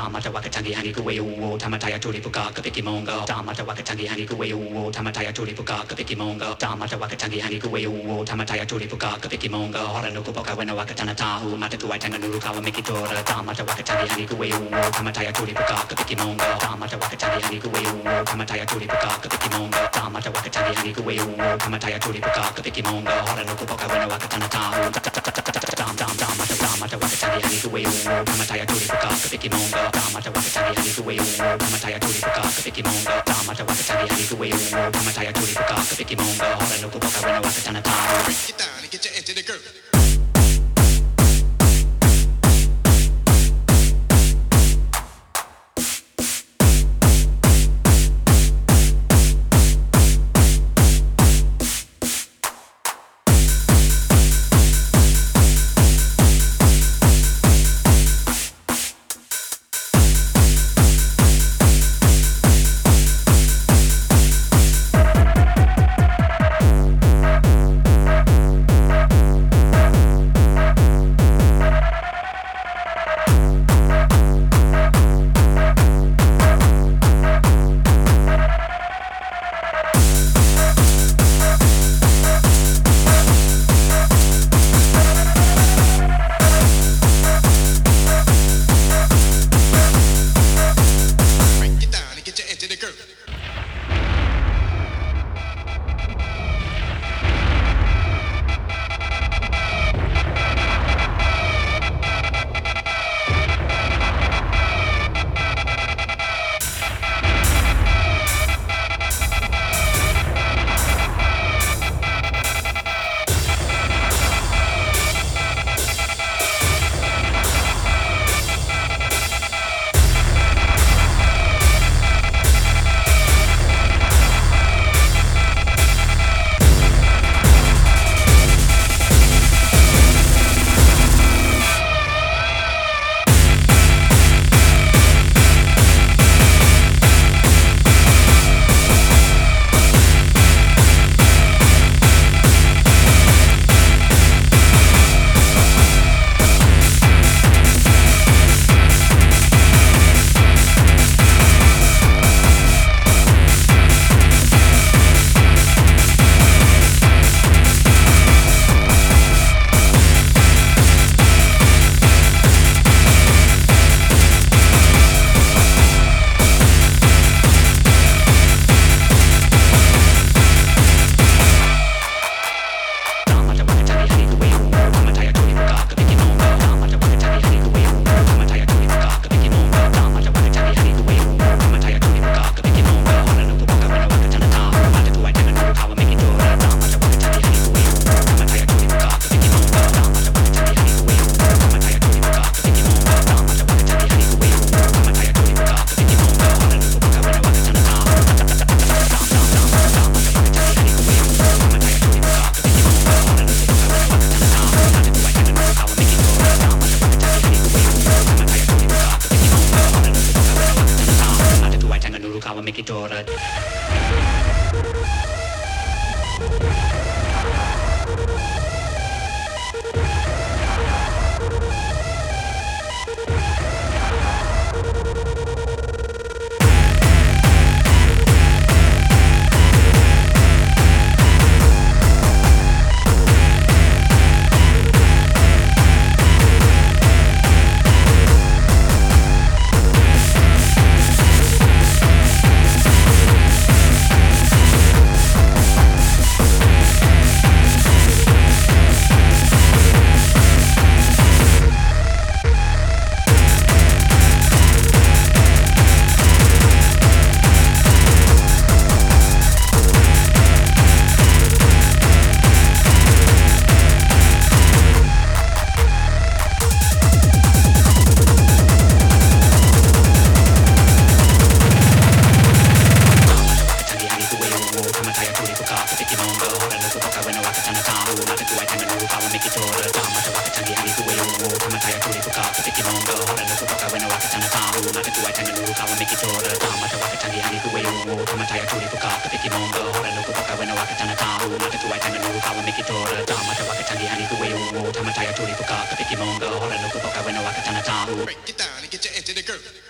Tamata wakatangi hani kuwe uwo tamataya turi puka kapiki mongo. Tamata wakatangi hani kuwe uwo tamataya turi puka kapiki mongo. Tamata wakatangi hani kuwe uwo tamataya turi puka kapiki mongo. Hora nuku poka wena wakatana tahu mata tuwai tanga nuru kawa mikitora. Tamata wakatangi hani kuwe uwo tamataya turi puka kapiki mongo. Tamata wakatangi hani kuwe uwo tamataya turi puka kapiki mongo. Tamata wakatangi hani kuwe uwo tamataya turi puka kapiki mongo. Hora nuku poka wena wakatana tahu Tamata wakatangi hani kuwe uwo tamataya turi puka kapiki mongo. Tamata wakatangi hani kuwe uwo tamataya turi puka kapiki mongo. Tamata wakatangi hani kuwe uwo tamataya turi puka kapiki mongo. Hora nuku poka wena wakatana tahu. Break it down and get your into the groove. Break it down and get your into the groove. Make it all right. Break it down and get your into the groove.